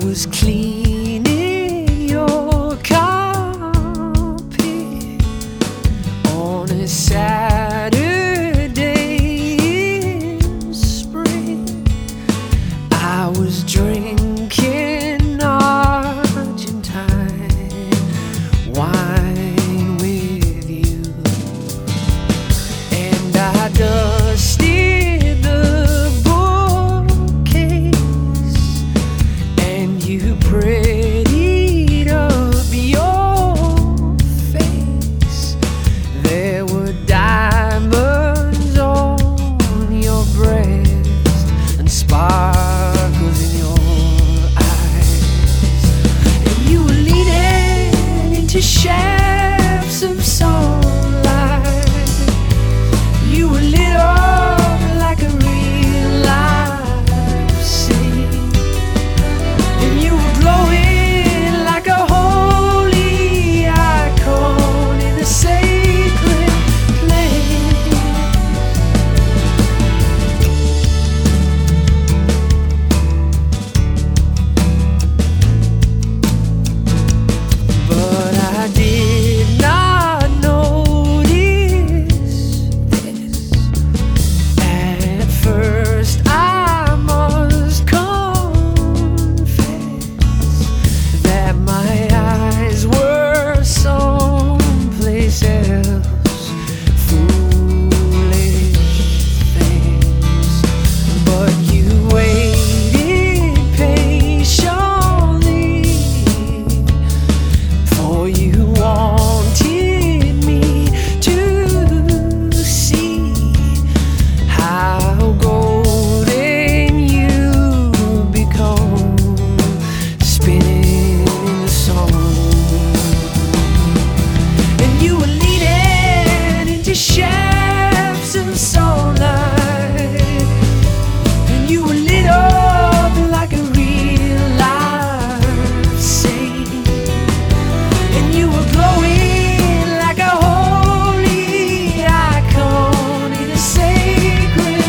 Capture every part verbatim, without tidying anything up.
was cleaning your carpet on a Saturday in spring. I was drinking Argentine wine with you, and I dusted the bookcase, and you prettied up your face. There were diamonds on your breast and sparkles in your eyes, and you were leaning into shafts of sunlight. You were lit up like a real life scene, and you were glowing like a holy icon in a sacred place. But I did not notice this at first. I must confess that my eyes were someplace else, foolish things. But you waited patiently, for you wanted me to see how golden you become, spinning in the sun. And you were leaning into shafts of sunlight, and you were lit up like a real life saint, and you were glowing like a holy icon in a sacred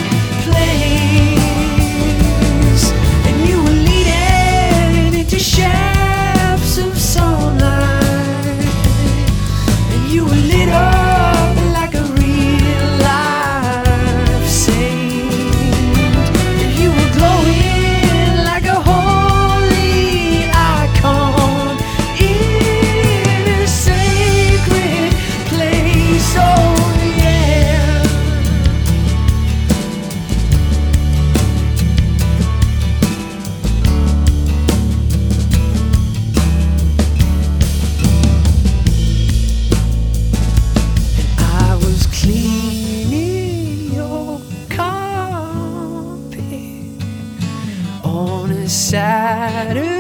place. And you were leading into shafts of sunlight, and you were lit up like a real life saint, and you were glowing like a holy icon in a sacred place. Oh yeah. I was cleaning your carpet on a Saturday